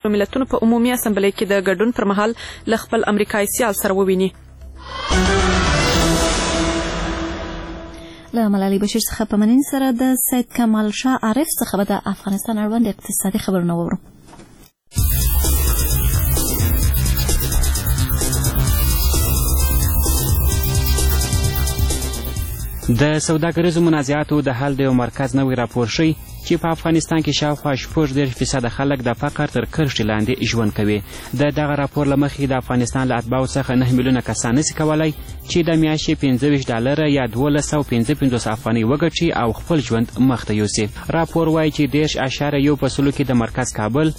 ملتونو په عمومي اسامبلې کې د ګډون پر مهال له خپل امریکایي سیال سره وویني. له ملالۍ بشیر څخه په مننې سره د سید کمال شاه عارف څخه به د افغانستان اړوند اقتصادي خبرونه واورو. د سوداګریزو منازعاتو د حل د یو مرکز نوی راپور ښیي چې په افغانستان کې شاوخوا 40% خلک د فقر تر کرښې لاندې ژوند کوي. د دغه راپور له مخې د افغانستان له اتباعو څخه 9 میلیونه کسان نشي کولی چې د میاشتې $25 یا 1255 افغانۍ وګټي او خپل ژوند مخته یوسي. راپور وایي چې 10.1% کې د مرکز کابل،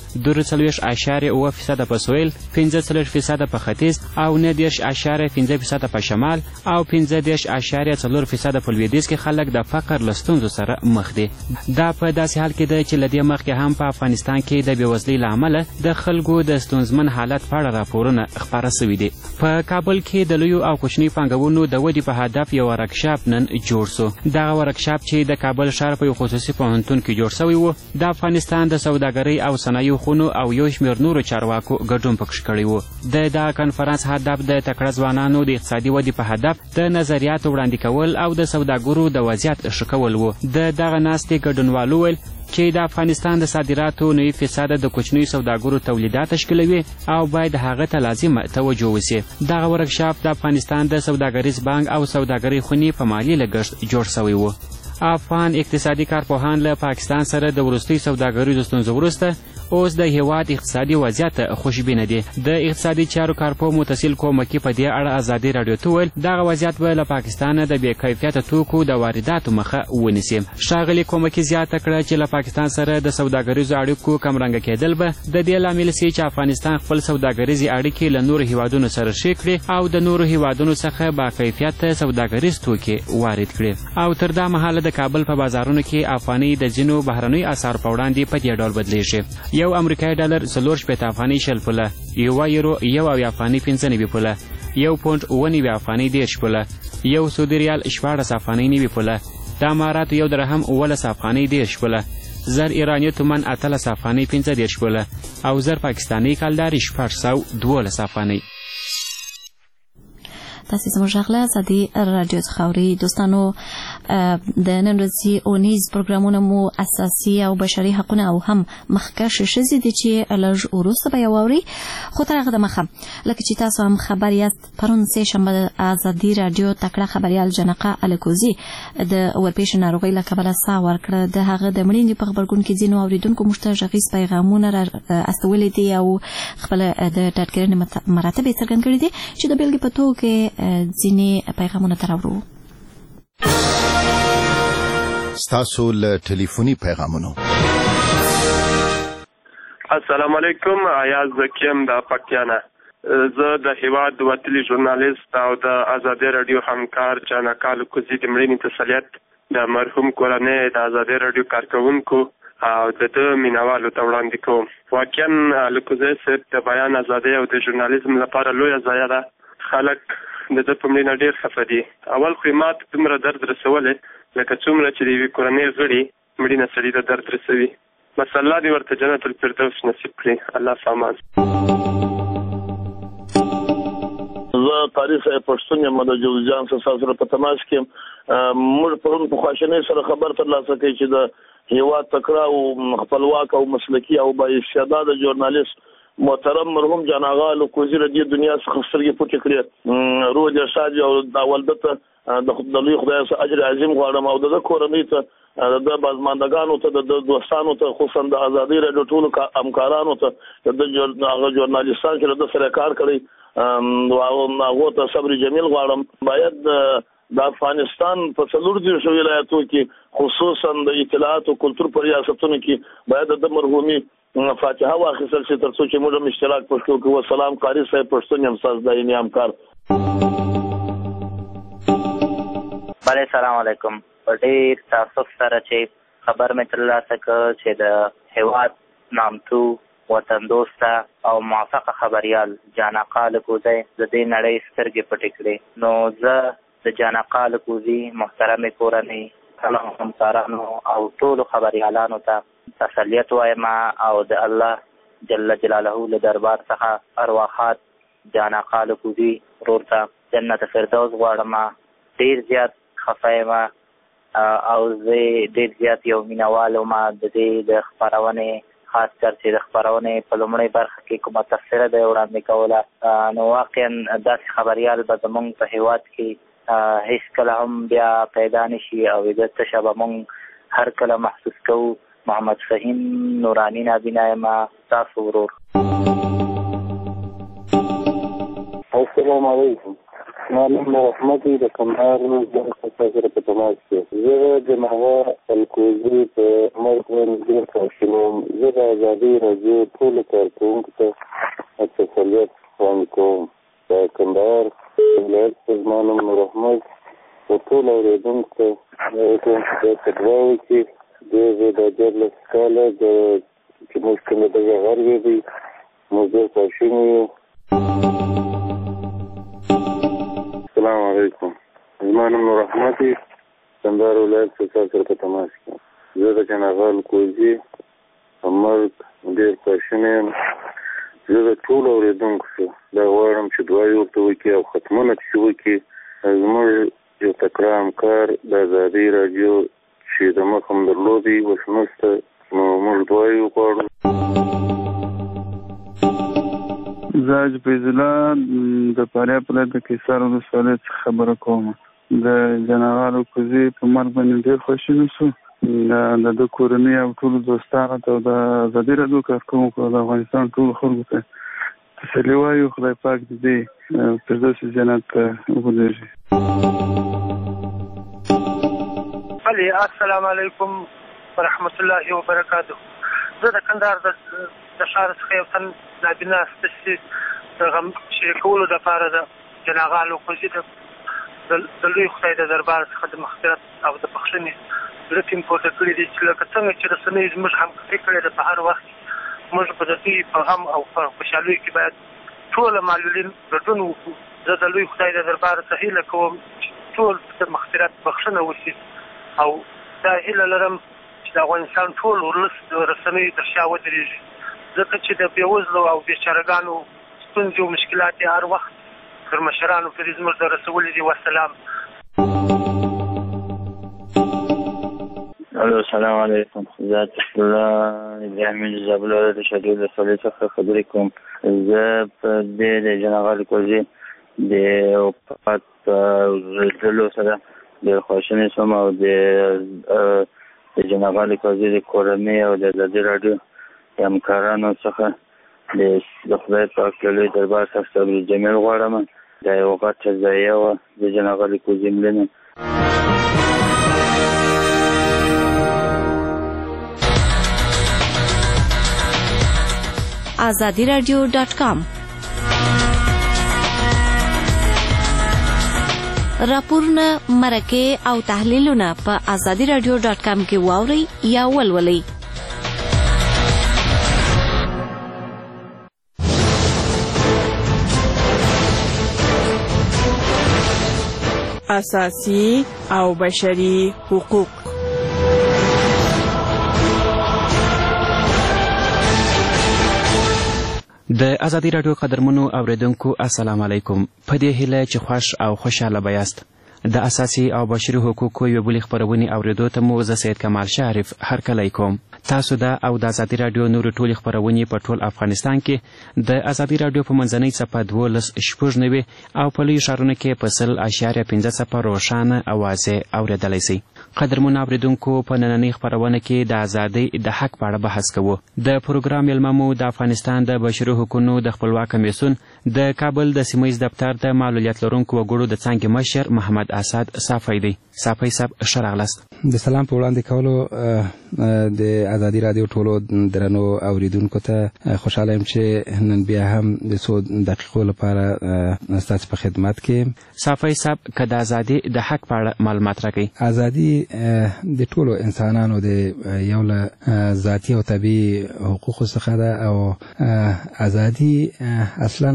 42.7% په سویل، 45% په ختیځ او 19.5% په شمال او 15.4% په لویدیځ کې خلک د فقر له ستونزو سره مخ دي. دا په داسې حال کې ده چې له دې مخکې هم په افغانستان کې د بېوزلۍ له امله د خلکو د ستونزمن حالت په اړه راپورونه خپاره سوي دي. په کابل کې د لویو او کوچنیو پانګونو د ودې په هدف یو ورکشاپ نن جوړ سو. دغه ورکشاپ چې د کابل ښار په یو خصوصي پوهنتون کې جوړ سوی و، د افغانستان د سوداګرۍ او صنایعو خونو او یو شمېر نورو چارواکو ګډون پکښې کړی و. د دغه کنفرانس هدف د تکړه ځوانانو د اقتصادي ودې په هدف د نظریاتو وړاندې کول او د سوداګرو د وضعیت ښه کول و. د دغه ناستې ګډونوالو ویل چې د افغانستان د صادراتو 90% د کوچنیو سوداګرو تولیدات تشکیلوي او باید هغه ته لازمه توجه وسي. دغه ورکشاپ د افغانستان د سوداګریز بانک او سوداګرۍ خونې په مالي لګښت جوړ سوی و. افغان اقتصادي کارپوهان له پاکستان سره د وروستیو سوداګریزو ستونزو وروسته اوس د هیواد اقتصادي وضعیت خوشبینه دي. د اقتصادي چارو کارپو متصل کومکي په دې اړه ازادي راډیو ته ویل دغه وضعیت به له پاکستانه د بې کیفیته توکو د وارداتو مخه ونیسي. ښاغلي کومکي زیاته کړه چې له پاکستان سره د سوداګریزو اړیکو کمرنګه کېدل به د دې لامل سي چې افغانستان خپل سوداګریزي اړیکې له نورو هیوادونو سره ښې کړي او د نورو هیوادونو څخه با کیفیته سوداګریز توکي وارد کړي. او تر دا مهاله د کابل په بازارونو کې افغانۍ د ځینو بهرنیو اسعارو په وړاندې په دې ډول بدلیږي. یو امریکایي ډالر 4.5 افغانۍ 0 پوله، یو یورو 1 افغانۍ 95 پوله، یو پونډ 9 افغانۍ 10 پوله، یو سعودي ریال 14 افغانۍ 9 پوله، د اماراتو یو درهم 11 افغانۍ 10 پوله، زر ایرانی تومن 18 افغانۍ 15 پوله او زر پاکستاني کلداري 612 افغانۍ. تاسې زموږ غږ له ازادي راډیو څخه اورئ. دوستانو، د نن ورځې اونیز پروګرامونه مو اساسي او بشري حقونه او هم مخکښې ښځې دي چې لږ وروسته به یې واورئ. خو تر هغه دمخه لکه چې تاسو هم خبر یاست، پرون سه شنبه د ازادي راډیو تکړه خبریال جنقه الکوزي د ورپېښې ناروغۍ له کبله ساه ورکړه. د هغه د مړینې په غبرګون کې ځینو اورېدونکو موږ ته غږیز پیغامونه را استولي دي او خپله د ډاډګرنې مراتب یې څرګند کړي دي چې د بېلګې په توګه ځینې پیغامونه ته راوړو. ستاسو له ټلیفوني پیغامونو. السلام علیکم. ایاز زکیم د پکتیانا. زه د هیواد وتلي ژورنالیست او د ازادي راډیو همکار جنقه الکوزي د مړینې تسلیت د مرحوم کورنۍ د ازادي راډیو کارکوونکو او د مینوالو ته وړاندې کوم. واقعا الکوزي صاحب د بیان ازادي او د ژورنالیزم لپاره لویه ضایعه ده. خلک د ده په مړینه ډېر خفه دي. اول خو یې ماته دومره درد رسولی لکه څومره چې د یوې کورنۍ غړي مړینه سړي ته درد رسوي. بس الله دې ورته جنت الفردوس نصیب کړي. الله فامان. زه قاري صاحب پښتون یم د جوزجان څخه سره په تماس کې موږ پرون په خواشینۍ سره خبر ترلاسه کړي چې د هیواد تکړه او خپلواک او مسلکي او با استعداده ژورنالیست محترم مرحوم جان آغا الکوزي د دې دنیا څخه سترګې پټې کړې. روح دې ښاد او د والدته د لوی خدای څخه اجر عظیم غواړم او د کورنۍ ته د بازماندګانو ته د دوستانو ته خصوصا د ازادي راډیو ټولو همکارانو ته د ژورنالیستانو چې د سره کار کړی هغو ته صبر جمیل غواړم. باید د افغانستان په 40 ولایتو کې خصوصا د اطلاعات او کلتور په ریاستونو کې باید د مرحومي فاتحه واخیستل شي ترڅو چې موږ اشتراک پښتو کوو. سلام قاری صاحب پښتون یم ساز دایني همکار. بله سلام علیکم. په ډېر تاسف سره چې خبر مې ترلاسه کړ چې د هیواد نامتو وطن دوسته او موفقه خبریال جنقه الکوزي د دې نړۍ سترګې پټې کړې. نو زه د جنقه الکوزي محترمې کورنۍ همکارانو او ټولو خبریالانو ته تسلیت وایم او د الله جل جلاله له دربار څخه ارواحات جان آقا لکوزي ورور ته جنت فردوس غواړم. ډېر زیات خفه یم او زه ډېر زیات یو مینوال وم د دې د خپرونې، خاص کر چې د خپرونې په لومړۍ برخه کې کومه تبصره ده وړاندې کوله، نو واقعا داسې خبریال به زموږ په هېواد کې هیڅ کله هم بیا پیدا نشي او د تشه به موږ هر کله محسوس کوو. محمد فهیم نوراني نابینا یم، تاسو ورور. السلام علیکم. ما نوم رحمت د کندهار د په تماس کې. زه د نهوا الکوزي په مرګ باندې خوشحالم. زه د ازادي راډیو ټولو کارکوونکو ته تسلیت وړاندې کوم. د کندهار ولایت څخه زما نوم رحمت او ټولو اورېدونکو ته د دعا وکړي د دیارلس کاله چې موږ کوم دغه غر ویدي موږ ډېر خواشیني یو. السلام علیکم. زما نوم رحمت کندهار ولایت څخه سره په تماس کې. زه د جناغ الکوزي په مرګ ډېر خواشینی یم. زه د ټولو اورېدونکو څخه دا غواړم چې دعا یې ورته وکړي او ختمونه پسې وکړي. زموږ یو تکړه همکار د ازادي راډیو چې د مخ هم درلودي اوس نشته، نو موږ دعا یې وغواړو. زه حاجي فیض الله د فاریاب ولایت د قیصار ولسوالۍ څخه خبره کوم. د جناغ الکوزي په مرګ باندې ډېر خواشینی شو. د ده کورنۍ او ټولو دوستانو ته او د ازادي راډیو کارکوونکو د افغانستان ټولو خلکو ته تسلي وایو. خدای پاک د دې فردوس جنت ته وبلېږي. السلام علیکم ورحمت الله وبرکاته. زه د کندهار د ښار څخه یو تن نابینا ستاسې د غم شریکولو دپاره د جناغ الکوزي د لوی خدای د دربار څخه د مغفرت او د بخښنې زړه ټینګ پورته کړي دي چې لکه څنګه چې رسنۍ زموږ همکاري کړې ده په هر وخت موږ په د دوی په غم او په خوشحالۍ کې باید ټوله معلولین ګډون وکړو. زه د لوی خدای د دربار څخه هیله کوم چې ټول د مغفرت بخښنه وشي او دا هیله لرم چې د افغانستان ټول ولس د رسنیو تر شا ودرېږي، ځکه چې د بېوزلو او بېچارهګانو ستونزې او مشکلات یې هر وخت تر مشرانو پورې زموږ ته رسولي دي. والسلام. السلام علیکم. زه عطیف الله ابراهیمي د زابل ولایت د شهادي ولسوالۍ څخه خبرې کوم. زه په دې د جناغ الکوزي د وفات لیدلو سره ډېر خواشینی شوم او د جناغ الکوزي د کورنۍ او د ازادي راډیو د همکارانو څخه د خدای پاک له لوی دربار څخه صبر جمیل غواړم. دا یو غټه ضایعه وه د جناغ الکوزي مړینه. azadiradio.com راپورونه، مرکې او تحلیلونه په azadiradio.com کې واورئ یا ولولئ. اساسي او بشري حقوق. د ازادي راډیو قدرمنو اوریدونکو السلام علیکم. په دې هیله چې خوښ او خوشحاله بیاست. د اساسي او بشري حقوقو یو بلې خپرونې اوریدو ته مو زه سید کمال شریف هرکلی کوم. تاسو دا او د ازادي راډیو نورې ټولې خپرونې په ټول افغانستان کې د ازادي راډیو په منځنۍ څپه 12.90 او په لویو ښارونو کې په 100.5 څپه روښانه اوازې اوریدلی سئ. قدرمنو اوریدونکو، په نننۍ خپرونه کې د ازادۍ د حق په اړه بحث کوو. د پروګرام میلمه مو د افغانستان د بشري حقوقو د خپلواک کمیسیون د کابل د سیمه ییز دفتر د معلولیت لرونکو وګړو د څانګې مشر محمد اسد صافی دی. صافی صاحب ښه راغلاست. د سلام په وړاندې کولو د ازادي راډیو ټولو درنو اوریدونکو ته خوشحاله یم چې نن بیا هم د څو دقیقو لپاره ستاسو په خدمت کې. صافی صاحب، که د ازادي د حق په اړه معلومات راکړئ. ازادي د ټولو انسانانو د یو له ذاتي او طبیعي حقوقو څخه ده او ازادي اصلا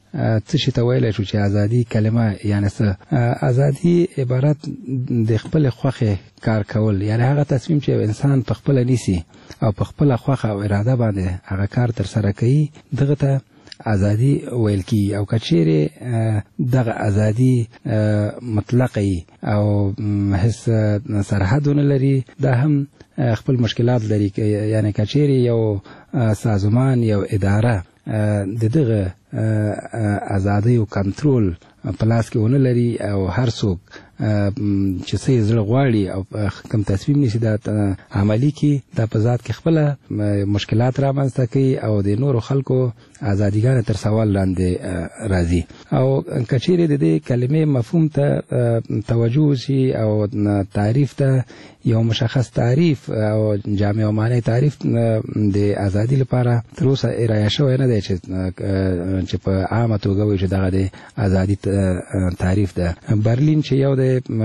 څه شي ته ویلی شو چې ازادي کلمه یعنې څه؟ ازادي عبارت د خپل خوښې کار کول، یعنی هغه تصمیم چې انسان په خپله نیسي او په خپله خوښه او اراده باندې هغه کار ترسره کوي، دغه ته ازادي ویل کیږي. او که چیرې دغه ازادي مطلقه او هیڅ سرحد ونه لري، دا هم خپل مشکلات لري. یعنی که چیرې یو سازمان، یو اداره د دغه ازادي او کنټرول په لاس کې ونه لري او هر څوک چې څه یې زړه غواړي او کوم تصمیم نیسي دا عملي کړي، دا په ذات کې خپله مشکلات رامنځته کوي او د نورو خلکو ازادیګانې تر سوال لاندې راځي. او که چیرې د دې کلمې مفهوم ته توجه وشي او تعریف ته یو مشخص تعریف او جامع او معنی تعریف د ازادي لپاره تر اوسه ارائه شوی نه دی چې په عامه توګه وایي چې دغه د ازادي تعریف ده. برلین چې یو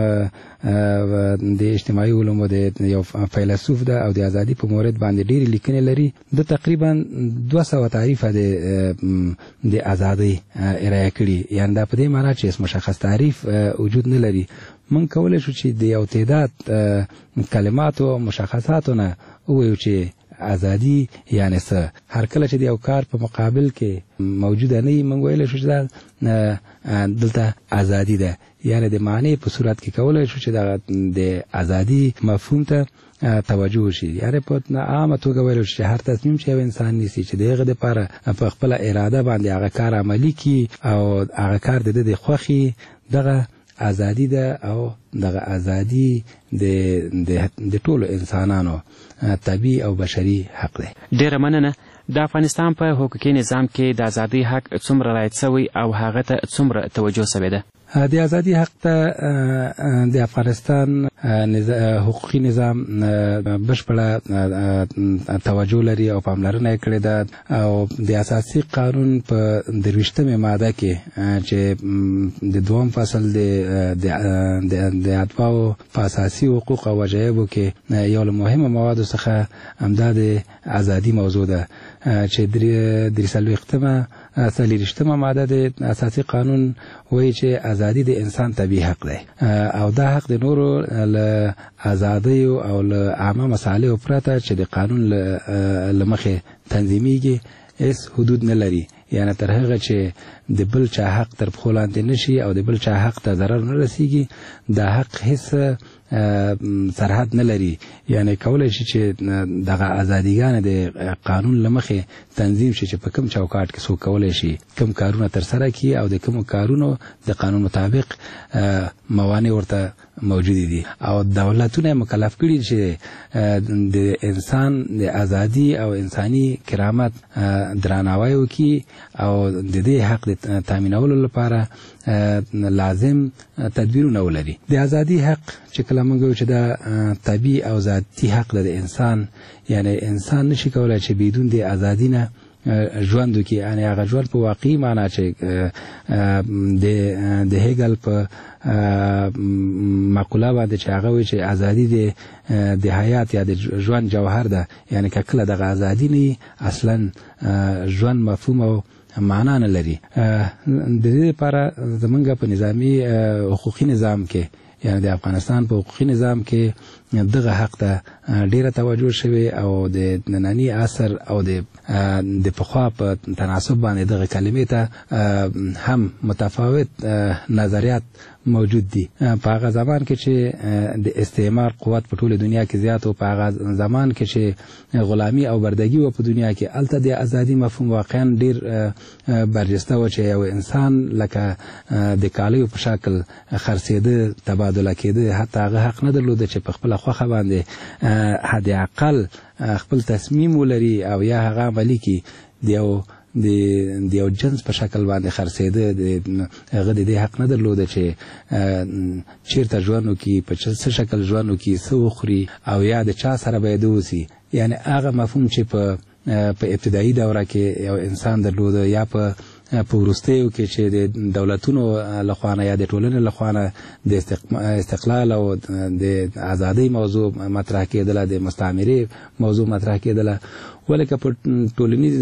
د اجتماعي علومو د یو فیلسوف ده او د ازادي په مورد باندې ډېرې لیکنې لري، د تقریبا 200 تعریفه د ازادي ارائه کړي. یعنې دا په دې معنا چې مشخص تعریف وجود نه لري. من کولی شو چې د یو تعداد کلماتو او مشخصاتو نه ووایو چې ازادي یعنی څه. هر کله چې د یو کار په مقابل کې موجوده نه وي، موږ ویلی شو چې دا دلته ازادي ده. یعنی د معنی په صورت کې کولی شو چې د ازادي مفهوم ته توجه وشي. یعنی په عامه توګه ویلی شو چې هر تصمیم چې یو انسان نیسي چې د هغه دپاره په خپله اراده باندې هغه کار عملي کړي او هغه کار د ده د خوښي، دغه ازادي ده. او دغه ازادي د ټولو انسانانو طبیعي او بشري حق دی. ډیره مننه. د افغانستان په حقوقي نظام کې د ازادۍ حق څومره رعایت شوی او هغه ته څومره توجه شوې ده؟ د ازادي حق ته د افغانستان حقوقي نظام بشپړه توجه لري او پاملرنه یې کړې ده. او د اساسي قانون په 23مه ماده کې چې د 2م فصل د اتباعو په اساسي حقوق او وجایبو کې یو له مهمو موادو څخه همدا د ازادي موضوع ده چې 43مه ماده د اساسي قانون وایي چې ازادي د انسان طبیعي حق دی او دا حق د نورو له ازادۍ او له عامه مصالحو پرته چې د قانون له مخې تنظیمیږي هیڅ حدود نه لري. یعنی تر هغه چې د بل چا حق تر پښو لاندې نشي او د بل چا حق ته ضرر نه رسیږي، دا حق هیڅ سرحد نه لري. یعنی کولی شي چې دغه ازادیګانې د قانون له مخې تنظیم شي چې په کوم چوکاټ کې څوک کولی شي کوم کارونه ترسره کړي او د کومو کارونو د قانون مطابق موانع ورته موجودې دي. او دولتونه مکلف کړي چې د انسان د ازادي او انساني کرامت درناوی وکړي او د دې حق د تامینولو لپاره لازم تدبیرونه ولري. د ازادي حق چې کله موږ وایو چې دا طبیعي او ذاتي حق د انسان، یعنی انسان نشي کولای چې بدون د ازادي نه ژوند وکړي. یعنی هغه ژوند په واقعي معنا چې د هیګل په مقوله باندې چې هغه وایي چې ازادي د حیات یا د ژوند جوهر ده. یعنی که کله دغه ازادي نه اصلا ژوند مفهوم او معنا نه لري. د دې لپاره زمونږ په نظامي حقوقي نظام کې، یعنی د افغانستان په حقوقي نظام کې دغه حق ته ډیره توجه شوی او د نننی عصر او د پخوا په تناسب باندې دغه کلمې ته هم متفاوت نظریات موجود دي. په هغه زمان کې چې د استعمار قوت په ټوله دنیا کې زیات او په هغه زمان کې چې غلامی او بردگی و په دنیا کې، الته د ازادي مفهوم واقعا ډیر برجسته و چې یو انسان لکه د کالیو په شکل خرڅېده، تبادله کېده، حتی هغه حق نه درلوده چې په خپله خوښه باندې حد اقل خپل تصمیم ولري او یا هغه عملي کړي. د یو جنس په شکل باندې خرڅېده، هغه د دې حق نه درلوده چې چیرته ژوند وکړي، په څه شکل ژوند وکړي، څه وخوري او یا د چا سره باید اوسي. یعنی هغه مفهوم چې په ابتدایي دوره کې یو انسان درلوده یا په په وروستیو کې چې د دولتونو لخوا یا د ټولنې لخوا د استقلال او د ازادۍ موضوع مطرح کېدله، د مستعمرې موضوع مطرح کېدله، ولکه په ټولنیز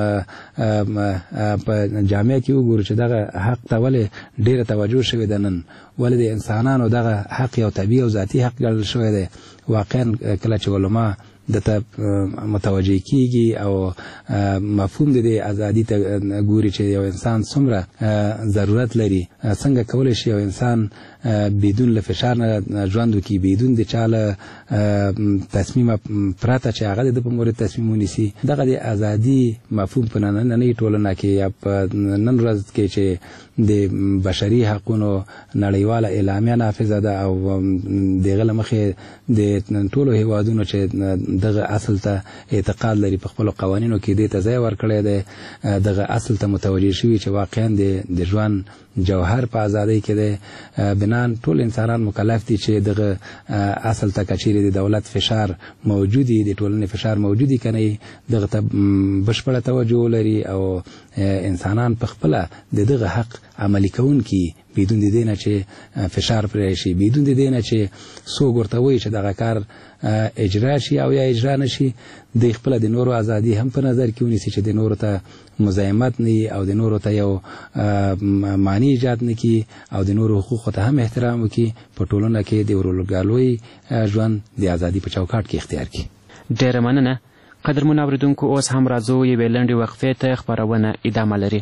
په جامعه کې وګورو چې دغه حق ته ولې ډیره توجه شوې ده نن، ولې د انسانانو دغه حق یو طبیعي او ذاتي حق ګڼل شوی دی. واقعا کله چې علما دته متوجه کیږي او مفهوم د ازادي ته ګوري چې یو انسان څومره ضرورت لري، څنګه کولی شي یو انسان بدون له فشار نه ژوند وکړي، بدون د چا له تصمیم پرته چې هغه د په مورد تصمیم ونیسي. دغه د ازادي مفهوم په نننۍ ټولنه کې یا په نن ورځ کې چې د بشري حقونو نړیواله اعلامیه نافذه ده او دغه له مخې د ټولو هیوادونو چې دغه اصل ته اعتقاد لري په خپل قوانینو کې دې ته ځای ورکړی دی، دغه اصل ته متوجه شوي چې واقعا د ژوند جوهر په ازادۍ کې دی. بنان ټول انسانان مکلف دي چې دغه اصل ته کچېرې د دولت فشار موجودي، د ټولنې فشار موجودي که نه، دغه ته بشپړه توجه لري او انسانان په خپله د دغه حق عملي کوونکي بدون د دې نه چې فشار پرې شي، بدون د دې نه چې څوک ورته وایي چې دغه کار اجرا شي او یا اجرا نشي، د خپل د نورو ازادي هم په نظر کې ونیسي چې د نورو ته مزاحمت نه او د نورو ته یو معنی ایجاد نه کړي او د نورو حقوقو ته هم احترام وکړي، په ټولنه کې د ورورګلوۍ ژوند د ازادي په چوکاټ کې اختیار کړي. ډېره مننه. قدرمن اورېدونکو، اوس هم راځو یوې لنډې وقفې ته، خپرونه ادامه لري.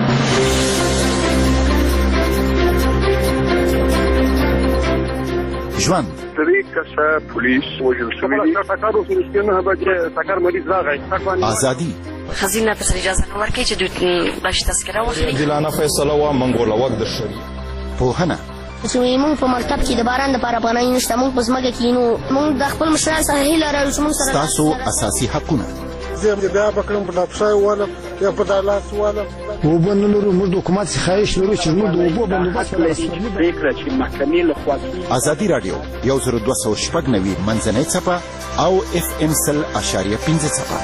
ژوند ازادي خزینه په سر اجازه نه ورکړي چې دوی بشي تذکره واخلي. عادلانه فیصله وه منګوله وک د شري پوهنه چې موږ په مکتب کې د باران لپاره پناه نشته، موږ په ځمکه کې نو موږ د خپل مشران څخه هیله لرو چې موږ سره ستاسو اساسي حقونه. زه بیا بکړم په لاپشای والا یا په دالاس والا اوبه نه لرو، موږ د حکومت څخه خواهش لرو چې موږ د اوبو بندوبست پرېکړه چې محکمې لخوا ازادي راډیو 10290 منځنۍ څپه او FM 100.5 څپه.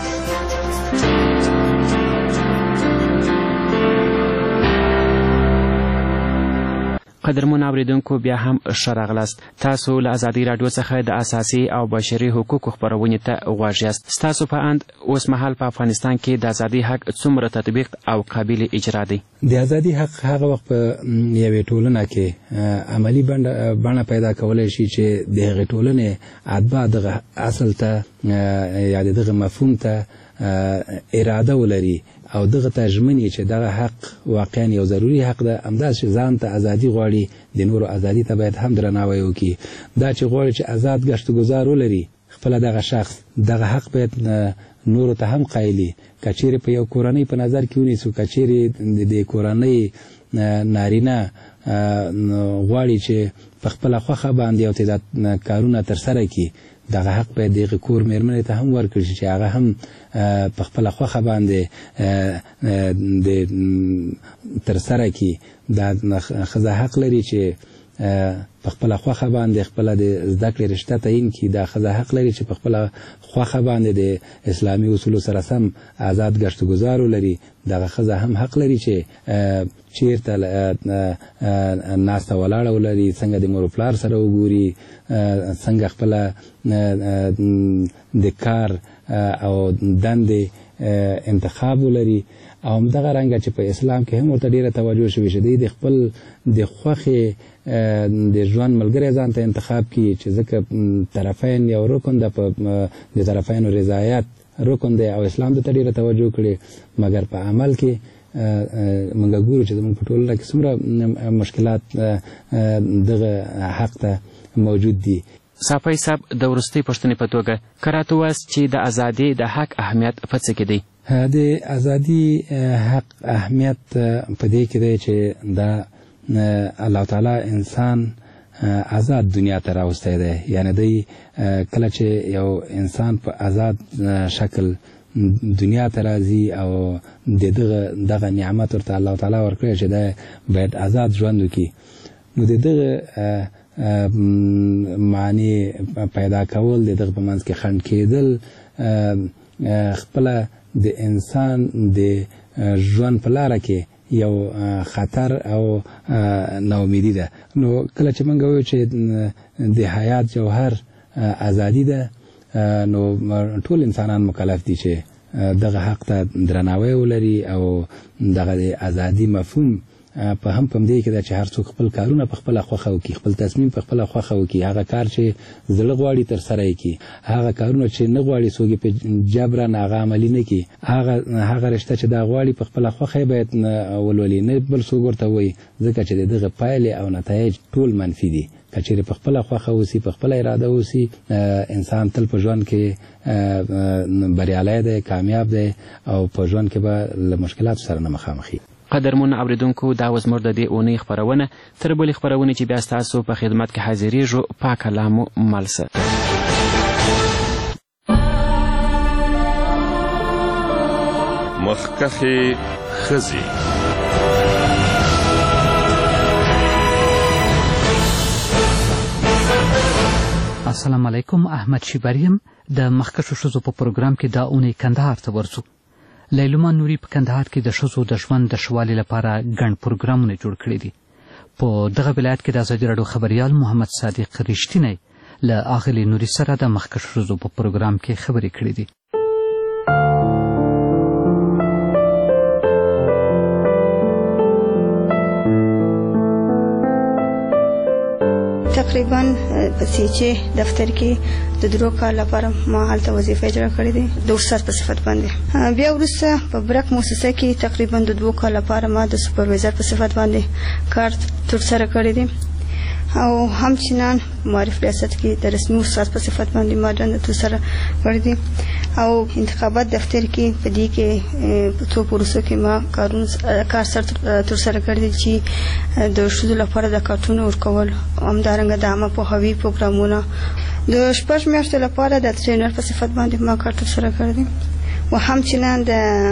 قدرمن اوریدونکو، بیا هم ښه راغلاست. تاسو له ازادي راډیو څخه د اساسي او بشري حقوقو خپرونې ته غوږ یاست. ستاسو په اند اوس مهال په افغانستان کې د ازادي حق څومره تطبیق او قابل اجرا دی؟ د ازادي حق هغه وخت په یوې ټولنه کې عملی بڼه پیدا کولی شي چې د هغې ټولنې اتباع دغه اصل ته یا دغه مفهوم ته اراده ولري او دغه ته ژمني چې دغه حق واقعا یو ضروري حق ده، همداسې ځان ته ازادي غواړي، د نورو ازادي ته باید هم درناوی وکړي. دا چې غواړي چې آزاد ګشت و ګذار ولري خپله دغه شخص، دغه حق باید نورو ته هم قایلي. که چیرې په یو کورنۍ په نظر کې ونیسو، که چیرې د کورنۍ نارینه غواړي چې په خپله خوښه باندې یو تعداد کارونه ترسره کړي، دغه حق باید دغه کور مېرمنې ته هم ورکړل شي چې هغه هم په خپله خوښه باندې د ترسره کړي. دا ښځه حق لري چې په خپله خوښه باندې خپله د زده کړې رشته تعین کړي. دا ښځه حق لري چې په خپله خوښه باندې د اسلامي اصولو سره سم آزاد ګشت و ګذار ولري. دغه ښځه هم حق لري چې چیرته ناسته ولاړه ولري، څنګه د مور و پلار سره وګوري، څنګه خپله د کار او دندې انتخاب ولري. او همدغه رنګه چې په اسلام کې هم ورته ډېره توجه شوې چې د خپل د خوښې د ژوند ملګری ځان ته انتخاب کړي، چې ځکه طرفین یو رکن ده، په د طرفینو رضایت رکن دی او اسلام ته ډېره توجه کړي. مګر په عمل کې موږ ګورو چې زموږ په ټولنه کې څومره مشکلات دغه حق ته موجود دي. صافی صاحب، د وروستۍ پوښتنې په توګه که راته ووایاست چې د ازادۍ د حق اهمیت په څه کې دی؟ د ازادي حق اهمیت په دې کې دی چې دا الله تعالی انسان آزاد دنیا ته راوستی دی. یعنې دی کله چې یو انسان په آزاد شکل دنیا ته راځي او دغه نعمت ورته الله تعالی ورکړی چې دی باید آزاد ژوند وکړي، نو د دغه معنی پیدا کول، د دغه په منځ کې خنډ کېدل، خپله د انسان د ژوند په لاره کې یو خطر او ناامیدي ده. نو کله چې موږ وایو چې د حیات جوهر ازادي ده، نو ټول انسانان مکلف دي چې دغه حق ته درناوی ولري او دغه د ازادي مفهوم په هم پم دی کې دا چې هر څوک خپل کارونه په خپل خوخه وکړي، خپل تصمیم په خپل خوخه وکړي، هغه کار چې زړه غواړي تر سره یې کړي، هغه کارونه چې نه غواړي څوک په جبرن هغه عملي نه کړي، هغه رشته چې دا غواړي په خپل خوخه باید ولولي، نه بل څوک ورته وایي، ځکه چې دغه پایلې او نتایج ټول منفي دي. کچېرې په خپل خوخه اوسي، په خپل اراده اوسي، انسان تل په ژوند کې بریالی دی، کامیاب دی او په ژوند کې به له مشکلاتو سره نه مخامخ. قدرمن اوریدونکو، دا وز زموږ د دې اونۍ خپرونه. تر بلې خپرونې چې بیا ستاسو په خدمت کې حاضرېږو، پاک الله مو مل شه. مخکښې ښځې. السلام علیکم، احمد شیبریم د مخکښو ښځو په پروګرام کې دا اونۍ کندهار ته ورځو. لیلما نوري په کندهار کې د ښځو د ژوند د ښه والي لپاره ګڼ پروګرامونه جوړ کړي دي. په دغه ولایت کې د ازادي راډیو خبریال محمد صادق رښتینی له اغلې نوري سره د مخکښو ښځو په پروګرام کې خبرې کړې دي. تقریبا په سیچې دفتر کې د 3 کال لپاره ما هلته وظیفه اجرا کړې دي د استاد په صفت باندې. بیا وروسته په برک مؤسسه کې تقریبا د 2 کال لپاره ما د سپروایزر په صفت باندې کار ترسره کړی دی او همچنان معرف ریاست کې د رسمي استاد په صفت باندې ما دنده ترسره کړې دي او انتخابات دفتر کې په دې کې په څو پروسو کې ما کار سره ترسره کړی دی چې د ښځو لپاره د کارتونو ورکول، همدارنګه د عامه پوهاوي پروګرامونه، د 6 میاشتو لپاره د ټرینر په صفت باندې ما کار ترسره کړی دی و همچنان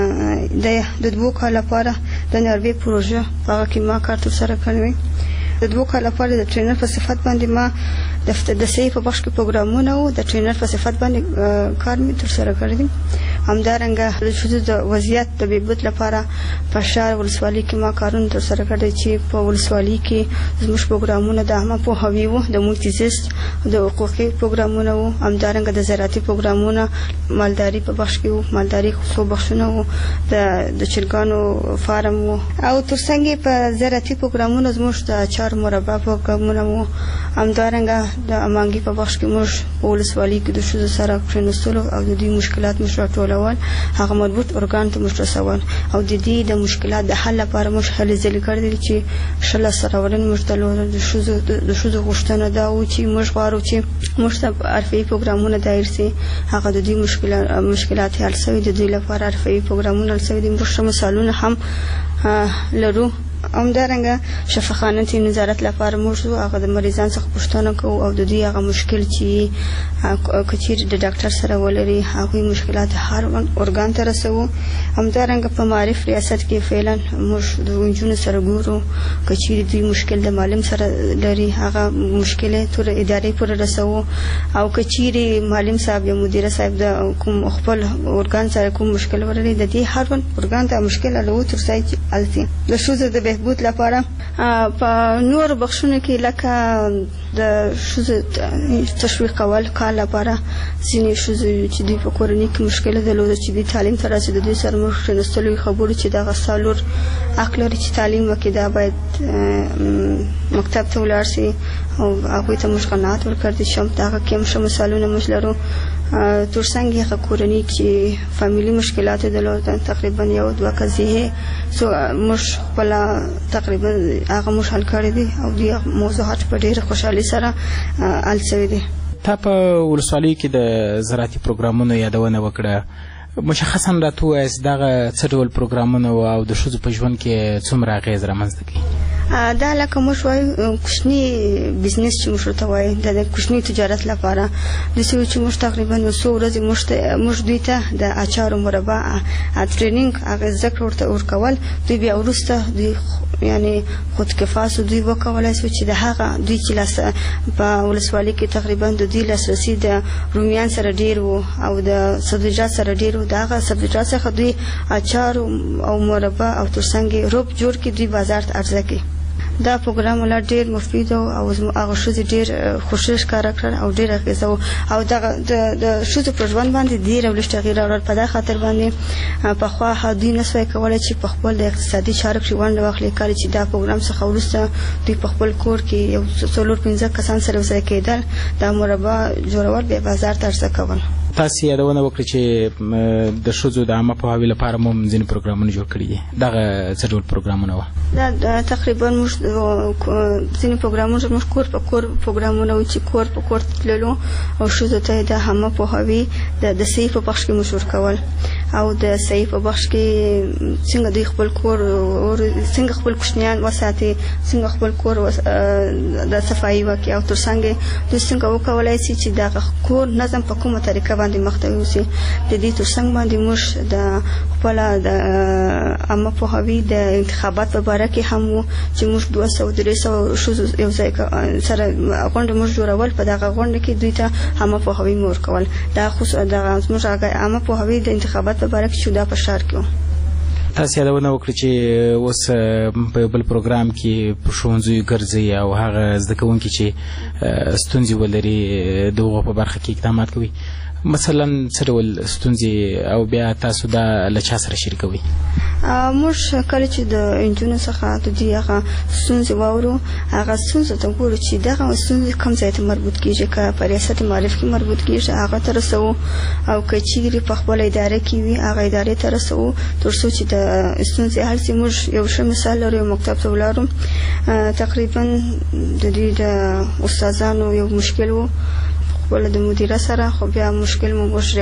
د 2 کال لپاره د نروې پروژه هغه کې ما کار ترسره کړی. د 2 کال لپاره د ټرینر په صفت باندې ما د صحي په بخش کې پروګرامونه او د ټرینر په صفت باندې کار مې ترسره کړی دی. همدارنګه د ښځو د وضعیت د بهبود لپاره په شهر ولسوالۍ کې ما کارونه ترسره کړي چې په ولسوالۍ کې زموږ پروګرامونه د عامه پوهاوي وو، د محیط زیست، د حقوقي پروګرامونه وو، همدارنګه د زراعتي پروګرامونه، مالداري په بخش کې وو، مالداري خصوصي بخشونه وو، د چرګانو فارم وو او ترڅنګ په زراعتي پروګرامونه زموږ د چار مربع پروګرامونه وو. همدارنګه د امانګي په بخش کې موږ په ولسوالۍ کې د ښځو سره کښېنستلو او د دوی مشکلات موږ راټولول، هغه مربوط ارګان ته موږ رسول او د دې د مشکلات د حل لپاره موږ هلې ځلې کړې دي چې شله سراولن موږ د ښځو غوښتنه دا و چې موږ غواړو چې موږ ته عرفي پروګرامونه دایر سي، هغه د دوی مشکلات حل شوي، د دوی لپاره عرفي پروګرامونه حل شوي دي. موږ ښه مثالونه هم لرو. همدارنګه شفاخانه نظارت لپاره موږ هغه د مریضان څخه پوښتنه کوو او د دوی هغه مشکل چې کچیر د ډاکټر سره ولري هغه مشکلات هر ارګان ته رسوو. همدارنګه په معرف ریاست کې فعلا موږ د ونجونو سره ګورو، کچیر دوی مشکل د معلم سره لري هغه مشکل تر ادارې پورې رسوو او کچیر معلم صاحب یا مدیر صاحب د کوم خپل ارګان سره کوم مشکل ولري د دې هر ارګان ته مشکل له تر ځای التي د ښځو د بهبود لپاره په نور بخښونو کې لکه د ښځو تشویق کول کار لپاره ځینې ښځې چې دوی په کورنۍ کې مشکل درلوده چې دوی تعلیم ته راسي د دوی سره موږ کښېنستلو خبرو چې دغه سالور حق لري چې تعلیم وکړي، دا باید مکتب ته ولاړ شي او هغوی ته موږ قناعت ورکړی شم. دغه کې هم ښه مثالونه موږ لرو. ترڅنګ هغه کورنۍ چې فامیلي مشکلات درلوده تقریبا 1-2 قضیې موږ خپل تقریبا هغه موږ حل کړی دي او د موضوعات په ډېره خوشحالي سره حل شوي دي. تا په ولسوالۍ کې د زراعتي پروګرامونو یادونه وکړه، مشخصا راته ووایاست دغه څه ډول پروګرامونه او د ښځو په ژوند کې څومره اغېز رامنځته کوي؟ دا لکه موږ وایو کوچني بزنس چې موږ ورته وایو د کوچني تجارت لپاره داسې چې موږ تقریبا 100 ورځې موږ دوی ته د اچارو مربا ټریننګ هغه زده کړه ورته ورکول دوی بیا وروسته دوی یعنی خودکفاس دوی وکولای شي چې د هغه دوی چې په ولسوالۍ کې تقریبا د دوی لاسرسي د رومیان سره ډیر وو او د سبزیجات سره ډیر وو د هغه سبزیجات څخه دوی اچار او مربا او ترڅنګ روب جوړ کړي دوی بازار ته عرضه کړي دا پروګرام لا ډیر مفید او هغه شوزي ډیر خوشاله ښکارا کړ او ډیر اغیزه او د شوزو په ژوند باندې ډیر ولش تغییر اورل په دا خاطر باندې په خوا هدي نسوي کولای چې په خپل د اقتصادي چارو کې ونډه واخلي کله چې دا پروګرام څخه ورسته دوی په خپل کور کې یو څلور 15 کسان سره وسره کېدل دا مربا جوړول به بازار ته ارسه کول. تاسو یادونه وکړئ چې د شوزو د عامه پوهاوي لپاره مو ځینې پروګرامونه جوړ کړي دي دغه څه ډول پروګرامونه وو؟ دا تقریبا موږ ځینې پروګرامونه موږ کور په کور پروګرامونه و چې کور په کور تللو او شوزو ته د عامه پوهاوي د صحي په بخش کې مشور کول او د صحي په بخش کې څنګه دوی خپل کور او څنګه خپل کوچنیان وساتي څنګه خپل کور د صفایي وکړي او ترڅنګ دوی څنګه وکولای شي چې دا کور نظم په کومه طریقه باندې مخته یوسي د دې ترڅنګ باندې موږ د خپل د عامه پوهاوي د انتخابات په اړه کې هم چې موږ 200 شوزو یو ځای سره غونډه موږ جوړول په دغه غونډه کې دوی ته عامه پوهاوي مور کول دا خصوصا د موږ عامه پوهاوي د انتخابات په اړه کې شودا په شهر کې تاسو یادونه وکړئ چې اوس په بل پروګرام کې په ښوونځیو ګرځي او هغه زده کوونکي چې ستونزې ولري دغه په برخه کې اقدامات کوي مثلا څه ډول ستونزې او بیا تاسو دا له چا سره شریکوي؟ موږ کله چې د انجونو څخه د دې هغه ستونزې واورو هغه ستونزې ته ګورو چې دغه ستونزې کوم ځای ته مربوط کیږي که په ریاست معارف کې مربوط کیږي هغه ته رسوو او که چیرې په خپل اداره کې وي هغه ادارې ته رسوو تر څو چې د ستونزې حل شي. موږ یو ښه مثال لرو یو مکتب ته ولاړو تقریبا د دوی د استادانو یو مشکل و ولا د مدیره سره خو بیا مشکل مو وش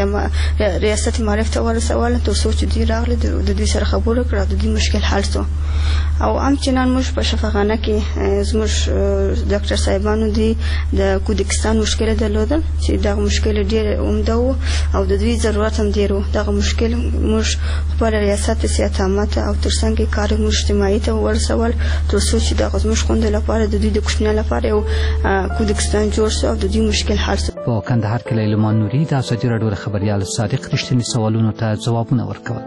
ریاست معرف ته ورسول تر څو چې دوی راغله د دوی سره خبرو کړه د دوی مشکل حل شو او همچنان موږ په شفاخانه کې زموږ ډاکټر صاحبانو دی د کودکستان مشکل درلودل چې دا مشکل ډیر عمده و او د دوی ضرورت هم ډیر و دا مشکل موږ خپل ریاست سیاست عامه او ترڅنګ کار اجتماعي ته ورسول تر څو چې د غزمش خوند لپاره د دوی د کوچنیانو لپاره یو کودکستان جوړ شو او د دوی مشکل په کندهار کې لیلمان نوري د ازادي راډیو د خبريال صادق رښتینی سوالونو ته ځوابونه ورکول.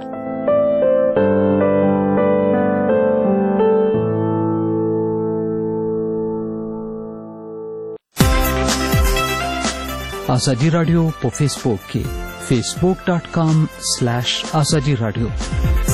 ازادي راډیو په فیسبوک کې facebook.com/azadi radio